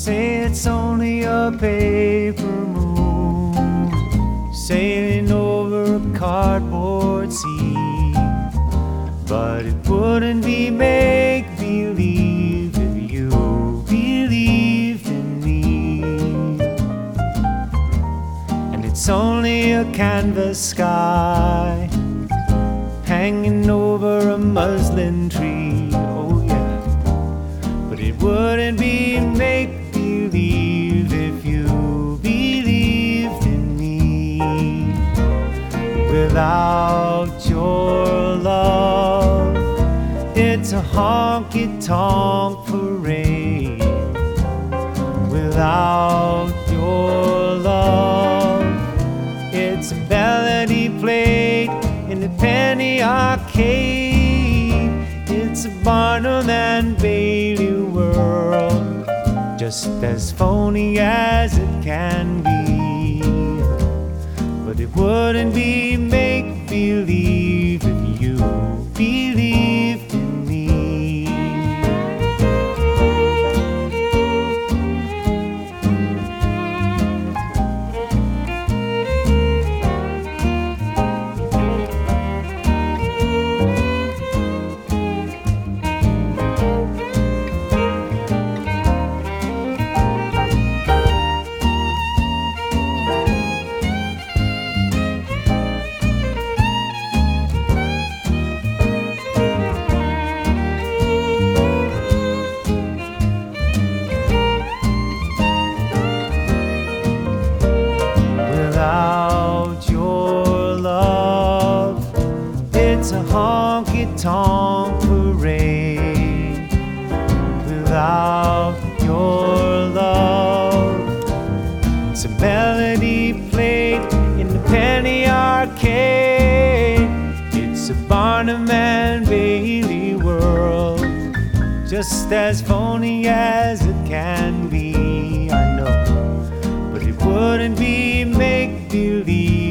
say it's only a paper moon sailing over a cardboard sea, but it wouldn't be make-believe if you believed in me. And it's only a canvas sky hanging over a muslin tree, oh yeah, but it wouldn't be make-believe if you believed in me. Without your love, it's a honky-tonk parade. Without your love, it's a melody played in the penny arcade. It's a Barnum and Bailey world, just as phony as it can be. But it wouldn't be make-believe if you believed in me. Without your love, it's a honky-tonk parade. Without your love, it's a melody played in the penny arcade. It's a Barnum and Bailey world, just as phony as it can be, I know. But it wouldn't be make-believe